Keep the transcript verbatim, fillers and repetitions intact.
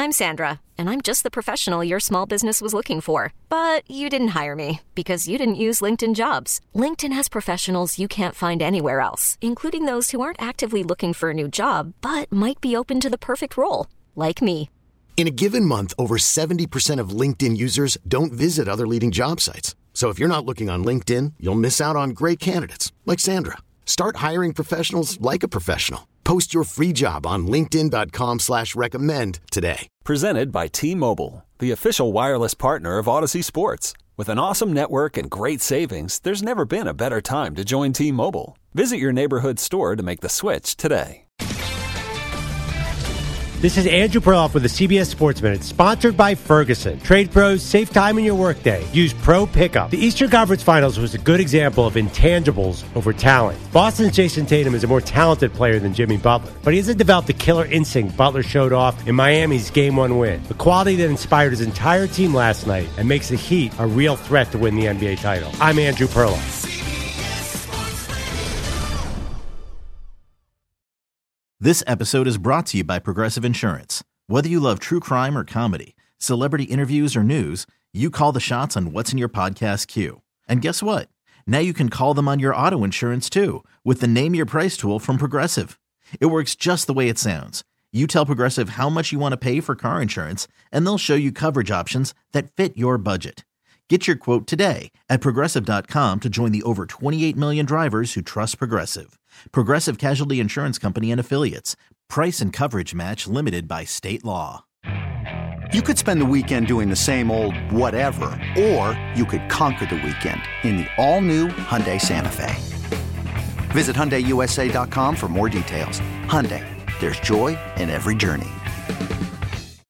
I'm Sandra, and I'm just the professional your small business was looking for. But you didn't hire me because you didn't use LinkedIn Jobs. LinkedIn has professionals you can't find anywhere else, including those who aren't actively looking for a new job, but might be open to the perfect role, like me. In a given month, over seventy percent of LinkedIn users don't visit other leading job sites. So if you're not looking on LinkedIn, you'll miss out on great candidates like Sandra. Start hiring professionals like a professional. Post your free job on linkedin.com slash recommend today. Presented by T-Mobile, the official wireless partner of Odyssey Sports. With an awesome network and great savings, there's never been a better time to join T-Mobile. Visit your neighborhood store to make the switch today. This is Andrew Perloff with the C B S Sports Minute, sponsored by Ferguson. Trade pros, save time in your workday. Use Pro Pickup. The Eastern Conference Finals was a good example of intangibles over talent. Boston's Jason Tatum is a more talented player than Jimmy Butler, but he hasn't developed the killer instinct Butler showed off in Miami's Game one win. The quality that inspired his entire team last night and makes the Heat a real threat to win the N B A title. I'm Andrew Perloff. This episode is brought to you by Progressive Insurance. Whether you love true crime or comedy, celebrity interviews or news, you call the shots on what's in your podcast queue. And guess what? Now you can call them on your auto insurance too with the Name Your Price tool from Progressive. It works just the way it sounds. You tell Progressive how much you want to pay for car insurance, and they'll show you coverage options that fit your budget. Get your quote today at Progressive dot com to join the over twenty-eight million drivers who trust Progressive. Progressive Casualty Insurance Company and Affiliates. Price and coverage match limited by state law. You could spend the weekend doing the same old whatever, or you could conquer the weekend in the all-new Hyundai Santa Fe. Visit Hyundai U S A dot com for more details. Hyundai, there's joy in every journey.